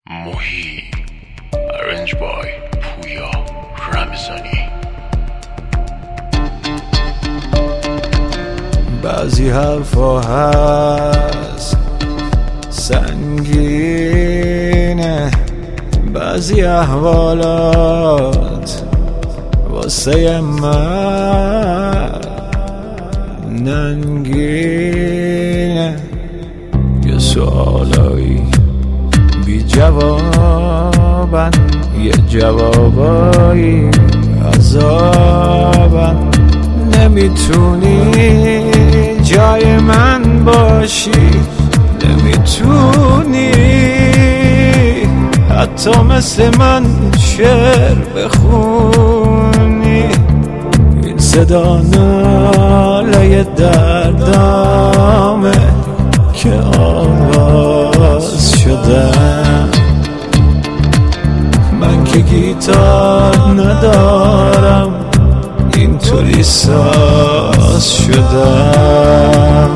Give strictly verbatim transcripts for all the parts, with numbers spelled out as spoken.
موهی Arranged by پویا رمضانی. بعضی حرفا هست سنگینه، بعضی احوالات واسه من ننگینه. یه سوالایی بی جوابن، یه جوابایی عذابن. نمیتونی جای من باشی، نمیتونی حتی مثل من شعر بخونی. این صدا ناله دردامه که آواز شدم. من که گیتار ندارم، اینطوری ساز شدم.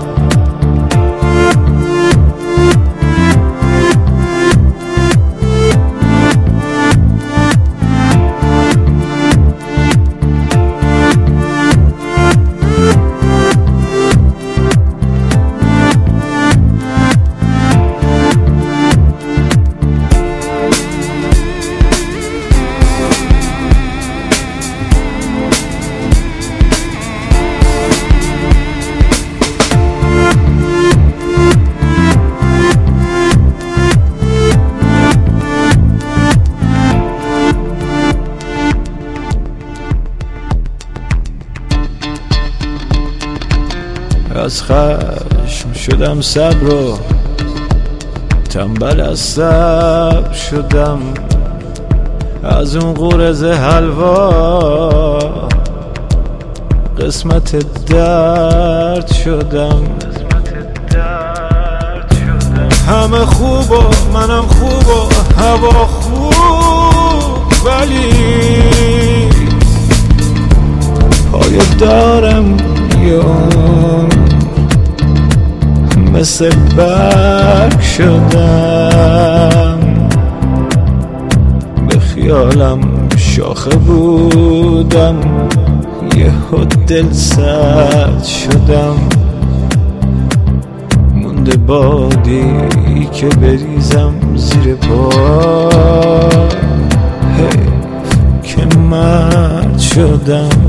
از خشم شدم صبر و تنبل از صبر شدم. از اون قرص حلوا قسمت درد شدم. همه خوب و منم خوب و هوا خوب، ولی پای دارم یون مثل برگ شدم. به خیالم شاخه بودم، یهو دل سرد شدم. مونده بادی که بریزم زیر پا، حیف که مرد شدم.